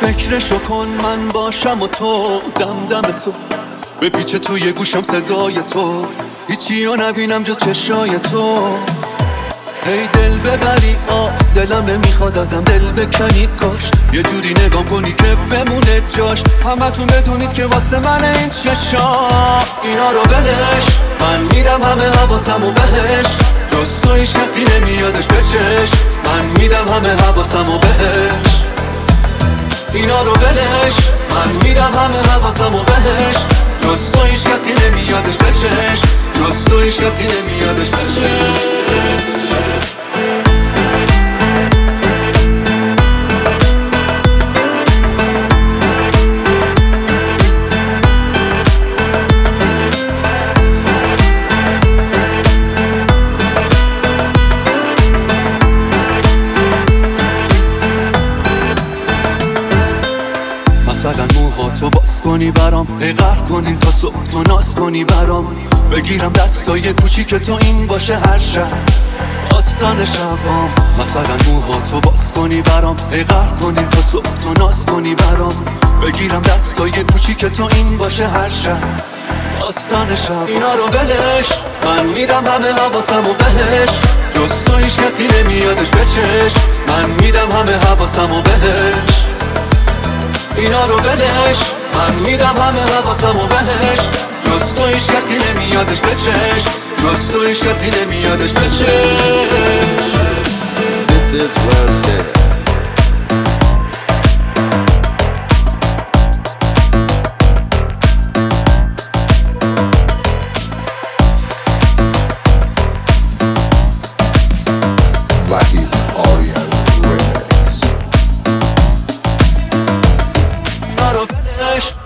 فکرشو کن من باشم و تو دم دم تو بپیچه توی گوشم صدای تو، هیچی رو نبینم جز چشای تو. هی دل ببری دلم نمیخواد ازم دل بکنی، کاش یه جوری نگام کنی که بمونه جاش. همتون بدونید که واسه من این چشا اینا رو ولش، من میدم همه حواسمو بهش، جز تو هیچ کسی نمیادش بچش. من میدم همه حواسمو بهش، اینا رو ولش، من میدم همه حواسمو بهش، جز تو هیچ کسی نمیادش بچش، جز تو هیچ کسی نمیادش بچش. مثلا موهاتو باز کنی برام، قهر کنیم تا صبح تو ناز کنی برام، بگیرم دستای کوچیک تو این باشه هر شب آستان شبام. مثلا موهاتو باز کنی برام، قهر کنیم تا صبح تو ناز کنی برام، بگیرم دستای کوچیک تو این باشه هر شب آستان شب. اینا رو ولش، من میدم همه حواسمو بهش، جز تو هیچ کسی نمیادش بچش. من میدم همه حواسمو بهش، اینا رو ولش، من میدم همه حواسمو بهش، جز تو هیچ کسی نمیادش بچش، جز تو هیچ کسی نمیادش بچش. This is well said. Wahid Aryan Remix. اینا رو ولش